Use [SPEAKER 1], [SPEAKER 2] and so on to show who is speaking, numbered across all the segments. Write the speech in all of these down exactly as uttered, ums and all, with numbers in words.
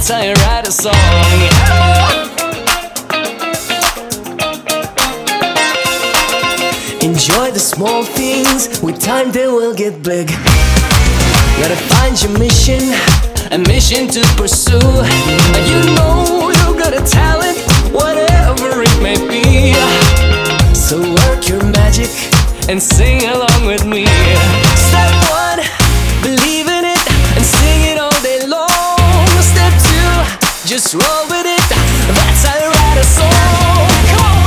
[SPEAKER 1] that's how you write a song. Enjoy the small things, with time they will get big. Gotta find your mission, a mission to pursue. You know you got a talent, whatever it may be. So work your magic and sing along with me. Step one, believe in it and sing it all day long. Step two, just roll with it, that's how you write a song. Come on!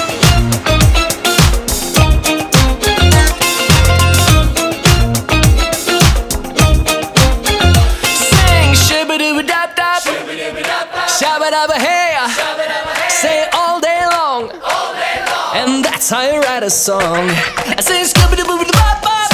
[SPEAKER 1] Shabba-dabba hey, say it all day long, and that's how you write a song. I say scooby-doo-boo-doo-bop-bop,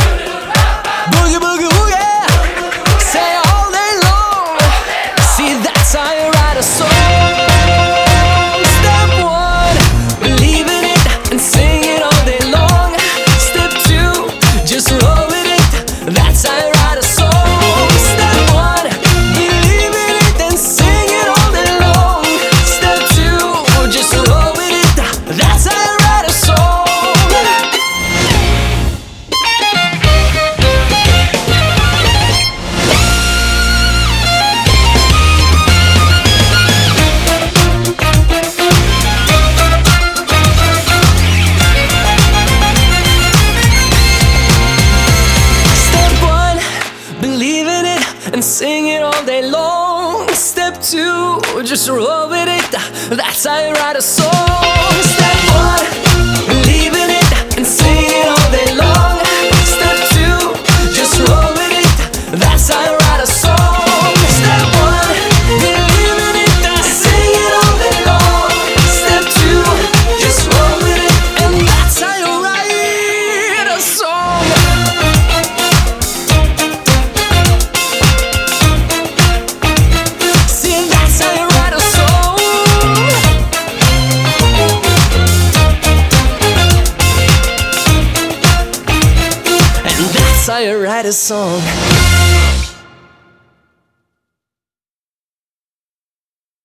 [SPEAKER 1] boogie-boogie-woogie, say it all day long. See, that's how you write a song. Step one, believe in it and sing it all day long. Step two, just roll with it, that's how you write a song. Step one, believe in it and sing it all day long. Step two, just roll with it, that's how you write a song. Step one, believe in it and sing it all day long. Step two, just roll with it, that's how you write a song. Step one, believe in it and sing it all day long. Step two, just roll with it, that's how you write a song. Step one, believe in it and sing it all day long. Step two, just roll with it, and that's how you write a song. See, that's how you write a song. And that's how you write a song.